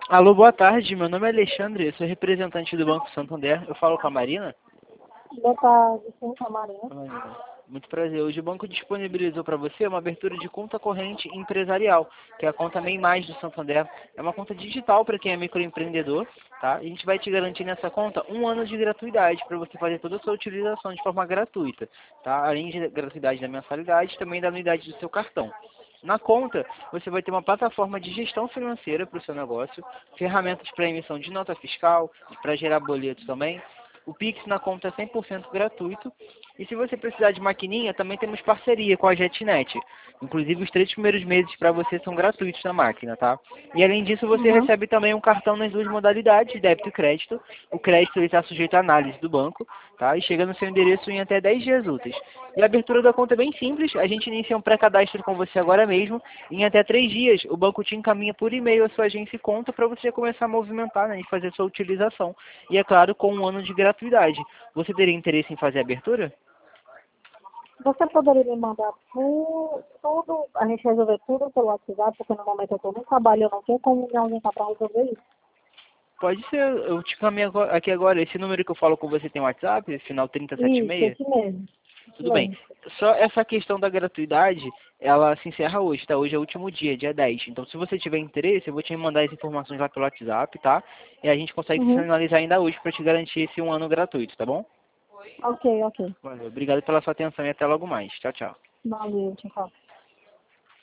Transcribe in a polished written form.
Alô, boa tarde. Meu nome é Alexandre, eu sou representante do Banco Santander. Eu falo com a Marina? Boa tarde, sim, Camarina. Marina, muito prazer. Hoje o banco disponibilizou para você uma abertura de conta corrente empresarial, que é a conta MEI Mais do Santander. É uma conta digital para quem é microempreendedor, tá? E a gente vai te garantir nessa conta um ano de gratuidade para você fazer toda a sua utilização de forma gratuita, tá? Além de gratuidade da mensalidade, também da anuidade do seu cartão. Na conta, você vai ter uma plataforma de gestão financeira para o seu negócio, ferramentas para emissão de nota fiscal, para gerar boletos também. O Pix na conta é 100% gratuito. E se você precisar de maquininha, também temos parceria com a JetNet. Inclusive, os 3 primeiros meses para você são gratuitos na máquina, tá? E além disso, você Uhum. recebe também um cartão nas duas modalidades, débito e crédito. O crédito está sujeito à análise do banco, tá? E chega no seu endereço em até 10 dias úteis. E a abertura da conta é bem simples. A gente inicia um pré-cadastro com você agora mesmo. Em até 3 dias, o banco te encaminha por e-mail a sua agência e conta para você começar a movimentar, né, e fazer sua utilização. E é claro, com um ano de gratuidade. Você teria interesse em fazer a abertura? Você poderia me mandar tudo, a gente resolver tudo pelo WhatsApp, porque no momento eu estou no trabalho, eu não tenho como me ausentar para resolver isso. Pode ser, eu te caminho aqui agora. Esse número que eu falo com você tem WhatsApp, esse final Isso, 3076? esse mesmo. Isso Tudo bem. mesmo. Só essa questão da gratuidade, ela se encerra hoje, tá? Hoje é o último dia, dia 10. Então, se você tiver interesse, eu vou te mandar as informações lá pelo WhatsApp, tá? E a gente consegue Uhum. finalizar ainda hoje para te garantir esse um ano gratuito, tá bom? Ok, ok. Valeu. Obrigado pela sua atenção e até logo mais. Tchau, tchau. Valeu, tchau.